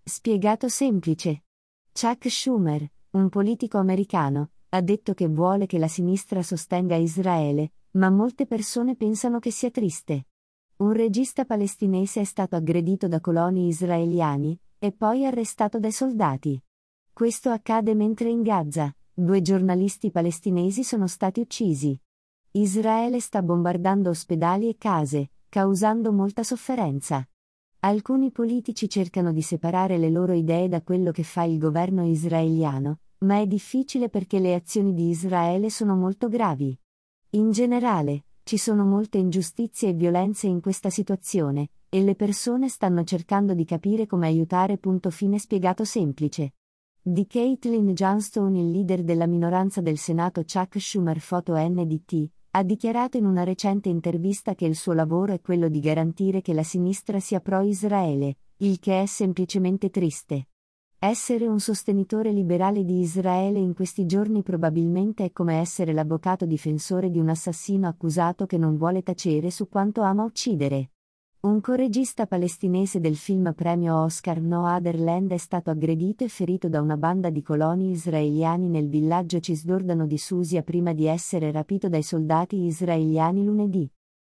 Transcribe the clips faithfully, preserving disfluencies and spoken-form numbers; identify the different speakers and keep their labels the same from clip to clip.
Speaker 1: Spiegato semplice. Chuck Schumer, un politico americano, ha detto che vuole che la sinistra sostenga Israele, ma molte persone pensano che sia triste. Un regista palestinese è stato aggredito da coloni israeliani, e poi arrestato dai soldati. Questo accade mentre in Gaza, due giornalisti palestinesi sono stati uccisi. Israele sta bombardando ospedali e case, causando molta sofferenza. Alcuni politici cercano di separare le loro idee da quello che fa il governo israeliano, ma è difficile perché le azioni di Israele sono molto gravi. In generale, ci sono molte ingiustizie e violenze in questa situazione, e le persone stanno cercando di capire come aiutare. Punto fine spiegato semplice. Di Caitlin Johnstone, il leader della minoranza del Senato Chuck Schumer foto N D T, ha dichiarato in una recente intervista che il suo lavoro è quello di garantire che la sinistra sia pro-Israele, il che è semplicemente triste. Essere un sostenitore liberale di Israele in questi giorni probabilmente è come essere l'avvocato difensore di un assassino accusato che non vuole tacere su quanto ama uccidere. Un coregista palestinese del film premio Oscar Noah Aderland è stato aggredito e ferito da una banda di coloni israeliani nel villaggio cisgiordano di Susia prima di essere rapito dai soldati israeliani lunedì.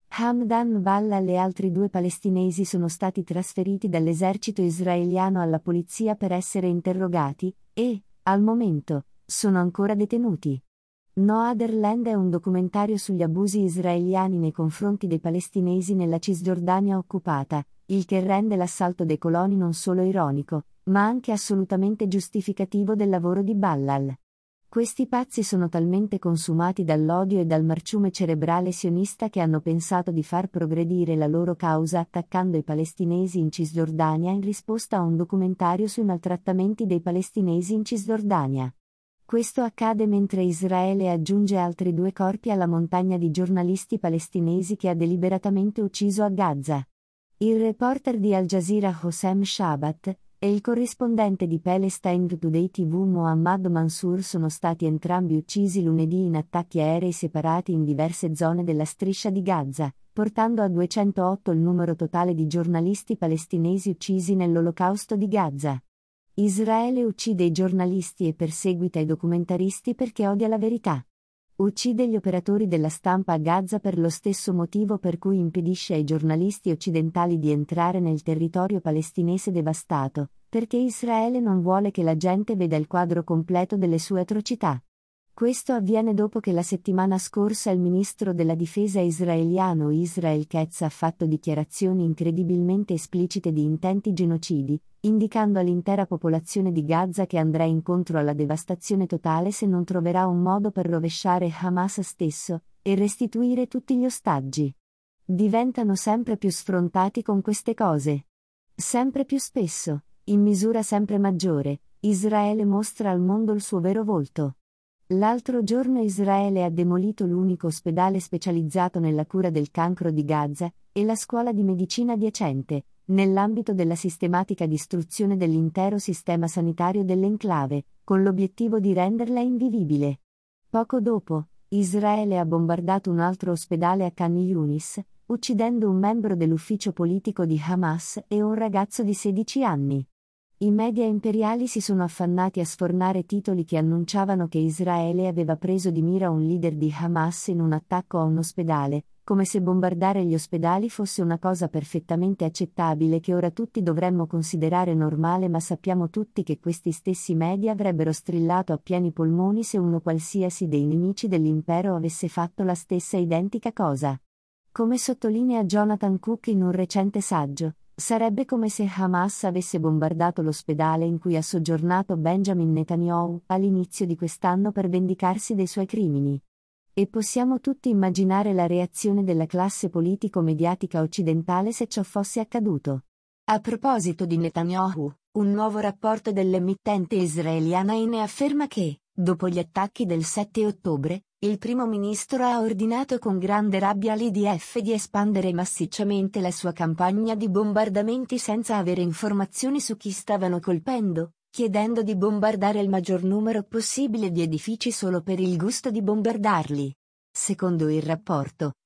Speaker 1: Hamdan Vallal e altri due palestinesi sono stati trasferiti dall'esercito israeliano alla polizia per essere interrogati, e, al momento, sono ancora detenuti. No Otherland è un documentario sugli abusi israeliani nei confronti dei palestinesi nella Cisgiordania occupata, il che rende l'assalto dei coloni non solo ironico, ma anche assolutamente giustificativo del lavoro di Vallal. Questi pazzi sono talmente consumati dall'odio e dal marciume cerebrale sionista che hanno pensato di far progredire la loro causa attaccando i palestinesi in Cisgiordania in risposta a un documentario sui maltrattamenti dei palestinesi in Cisgiordania. Questo accade mentre Israele aggiunge altri due corpi alla montagna di giornalisti palestinesi che ha deliberatamente ucciso a Gaza. Il reporter di Al Jazeera Hossam Shabat e il corrispondente di Palestine Today T V Mohammad Mansour sono stati entrambi uccisi lunedì in attacchi aerei separati in diverse zone della striscia di Gaza, portando a duecentootto il numero totale di giornalisti palestinesi uccisi nell'Olocausto di Gaza. Israele uccide i giornalisti e perseguita i documentaristi perché odia la verità. Uccide gli operatori della stampa a Gaza per lo stesso motivo per cui impedisce ai giornalisti occidentali di entrare nel territorio palestinese devastato, perché Israele non vuole che la gente veda il quadro completo delle sue atrocità. Questo avviene dopo che la settimana scorsa il ministro della difesa israeliano Israel Katz ha fatto dichiarazioni incredibilmente esplicite di intenti genocidi, indicando all'intera popolazione di Gaza che andrà incontro alla devastazione totale se non troverà un modo per rovesciare Hamas stesso, e restituire tutti gli ostaggi. Diventano sempre più sfrontati con queste cose. Sempre più spesso, in misura sempre maggiore, Israele mostra al mondo il suo vero volto. L'altro giorno Israele ha demolito l'unico ospedale specializzato nella cura del cancro di Gaza, e la scuola di medicina adiacente, nell'ambito della sistematica distruzione dell'intero sistema sanitario dell'enclave, con l'obiettivo di renderla invivibile. Poco dopo, Israele ha bombardato un altro ospedale a Khan Yunis, uccidendo un membro dell'ufficio politico di Hamas e un ragazzo di sedici anni. I media imperiali si sono affannati a sfornare titoli che annunciavano che Israele aveva preso di mira un leader di Hamas in un attacco a un ospedale, come se bombardare gli ospedali fosse una cosa perfettamente accettabile che ora tutti dovremmo considerare normale, ma sappiamo tutti che questi stessi media avrebbero strillato a pieni polmoni se uno qualsiasi dei nemici dell'impero avesse fatto la stessa identica cosa. Come sottolinea Jonathan Cook in un recente saggio, sarebbe come se Hamas avesse bombardato l'ospedale in cui ha soggiornato Benjamin Netanyahu all'inizio di quest'anno per vendicarsi dei suoi crimini. E possiamo tutti immaginare la reazione della classe politico-mediatica occidentale se ciò fosse accaduto. A proposito di Netanyahu, un nuovo rapporto dell'emittente israeliana I N E afferma che, dopo gli attacchi del sette ottobre, il primo ministro ha ordinato con grande rabbia all'I D F di espandere massicciamente la sua campagna di bombardamenti senza avere informazioni su chi stavano colpendo, chiedendo di bombardare il maggior numero possibile di edifici solo per il gusto di bombardarli. Secondo il rapporto,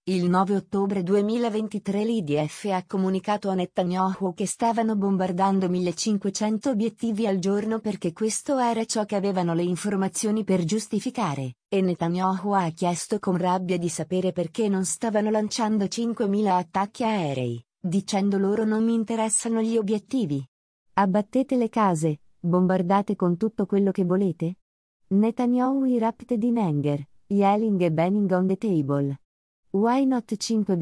Speaker 1: Il nove ottobre duemilaventitré l'I D F ha comunicato a Netanyahu che stavano bombardando millecinquecento obiettivi al giorno perché questo era ciò che avevano le informazioni per giustificare, e Netanyahu ha chiesto con rabbia di sapere perché non stavano lanciando cinquemila attacchi aerei, dicendo loro non mi interessano gli obiettivi. Abbattete le case, bombardate con tutto quello che volete? Netanyahu erupted in anger, yelling e banging on the table. Why not five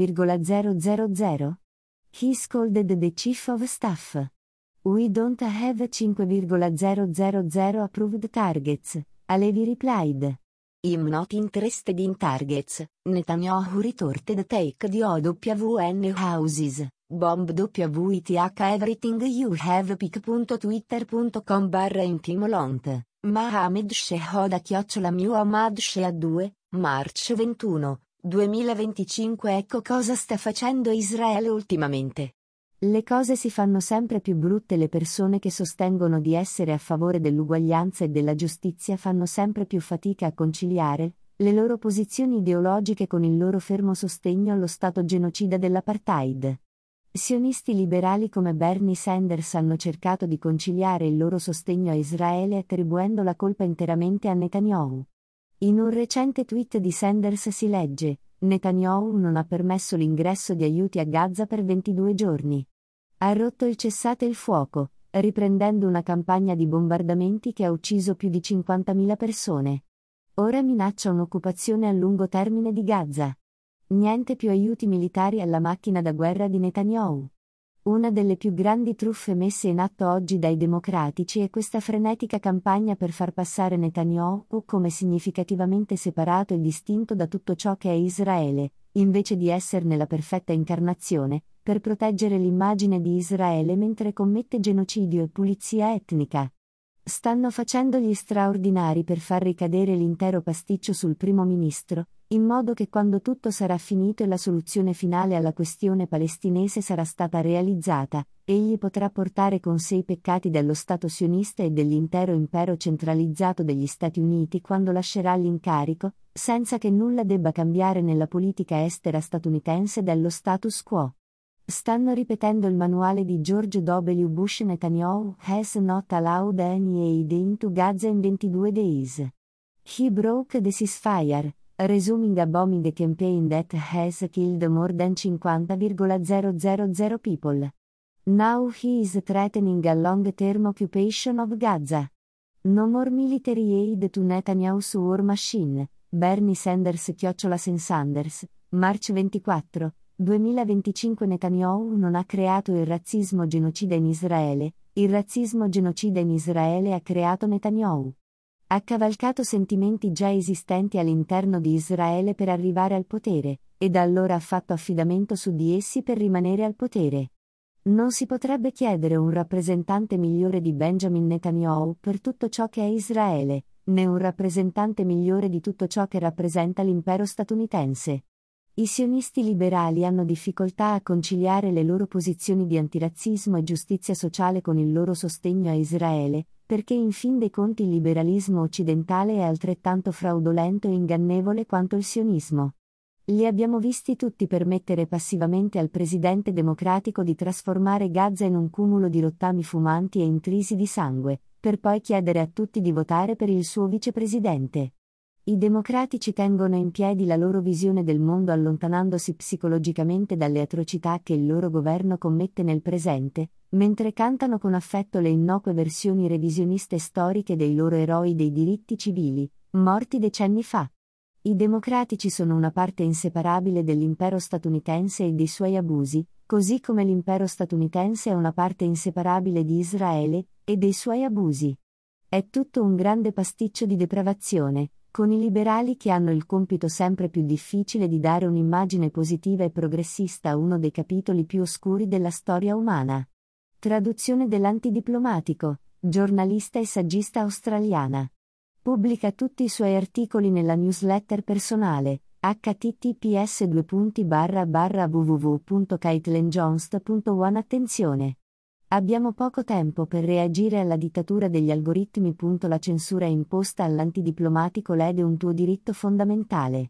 Speaker 1: thousand? He scolded the chief of staff. We don't have five thousand approved targets, Halevi replied. I'm not interested in targets, Netanyahu retorted. Take the O W N houses, bomb W I T H everything you have pic.twitter.com barra intimolont, Mohamed Shehoda chiocciola Muhammad Shea due, March ventuno, duemilaventicinque. Ecco cosa sta facendo Israele ultimamente. Le cose si fanno sempre più brutte. Le persone che sostengono di essere a favore dell'uguaglianza e della giustizia fanno sempre più fatica a conciliare le loro posizioni ideologiche con il loro fermo sostegno allo stato genocida dell'apartheid. Sionisti liberali come Bernie Sanders hanno cercato di conciliare il loro sostegno a Israele attribuendo la colpa interamente a Netanyahu. In un recente tweet di Sanders si legge: Netanyahu non ha permesso l'ingresso di aiuti a Gaza per ventidue giorni. Ha rotto il cessate il fuoco, riprendendo una campagna di bombardamenti che ha ucciso più di cinquantamila persone. Ora minaccia un'occupazione a lungo termine di Gaza. Niente più aiuti militari alla macchina da guerra di Netanyahu. Una delle più grandi truffe messe in atto oggi dai democratici è questa frenetica campagna per far passare Netanyahu come significativamente separato e distinto da tutto ciò che è Israele, invece di esserne la perfetta incarnazione, per proteggere l'immagine di Israele mentre commette genocidio e pulizia etnica. Stanno facendo gli straordinari per far ricadere l'intero pasticcio sul primo ministro, in modo che quando tutto sarà finito e la soluzione finale alla questione palestinese sarà stata realizzata, egli potrà portare con sé i peccati dello Stato sionista e dell'intero impero centralizzato degli Stati Uniti quando lascerà l'incarico, senza che nulla debba cambiare nella politica estera statunitense dello status quo. Stanno ripetendo il manuale di George W. Bush. Netanyahu has not allowed any aid into Gaza in twenty-two days. He broke the ceasefire, resuming a bombing campaign that has killed more than fifty thousand people. Now he is threatening a long-term occupation of Gaza. No more military aid to Netanyahu's war machine. Bernie Sanders chiocciola Sen Sanders, March ventiquattro, duemilaventicinque. Netanyahu non ha creato il razzismo genocida in Israele, il razzismo genocida in Israele ha creato Netanyahu. Ha cavalcato sentimenti già esistenti all'interno di Israele per arrivare al potere, e da allora ha fatto affidamento su di essi per rimanere al potere. Non si potrebbe chiedere un rappresentante migliore di Benjamin Netanyahu per tutto ciò che è Israele, né un rappresentante migliore di tutto ciò che rappresenta l'impero statunitense. I sionisti liberali hanno difficoltà a conciliare le loro posizioni di antirazzismo e giustizia sociale con il loro sostegno a Israele, perché in fin dei conti il liberalismo occidentale è altrettanto fraudolento e ingannevole quanto il sionismo. Li abbiamo visti tutti permettere passivamente al presidente democratico di trasformare Gaza in un cumulo di rottami fumanti e intrisi di sangue, per poi chiedere a tutti di votare per il suo vicepresidente. I democratici tengono in piedi la loro visione del mondo allontanandosi psicologicamente dalle atrocità che il loro governo commette nel presente, mentre cantano con affetto le innocue versioni revisioniste storiche dei loro eroi dei diritti civili, morti decenni fa. I democratici sono una parte inseparabile dell'impero statunitense e dei suoi abusi, così come l'impero statunitense è una parte inseparabile di Israele e dei suoi abusi. È tutto un grande pasticcio di depravazione, con i liberali che hanno il compito sempre più difficile di dare un'immagine positiva e progressista a uno dei capitoli più oscuri della storia umana. Traduzione dell'antidiplomatico, giornalista e saggista australiana. Pubblica tutti i suoi articoli nella newsletter personale, h t t p s due punti barra barra w w w punto caitlin punto one. Attenzione! Abbiamo poco tempo per reagire alla dittatura degli algoritmi. La censura imposta all'antidiplomatico lede un tuo diritto fondamentale.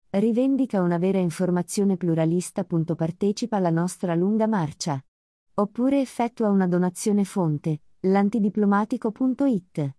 Speaker 1: Rivendica una vera informazione pluralista. Partecipa alla nostra lunga marcia. Oppure effettua una donazione fonte, l'antidiplomatico punto it.